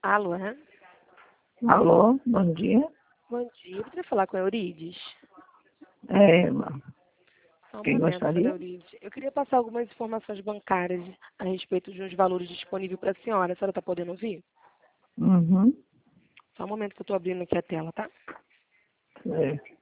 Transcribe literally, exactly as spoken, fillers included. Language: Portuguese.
Alô, é? Alô, bom dia. Bom dia. Eu queria falar com a Eurides. É, irmã. Só um Quem momento, gostaria? senhora Eurides. Eu queria passar algumas informações bancárias a respeito de uns valores disponíveis para a senhora. A senhora está podendo ouvir? Uhum. Só um momento que eu estou abrindo aqui a tela, tá? É.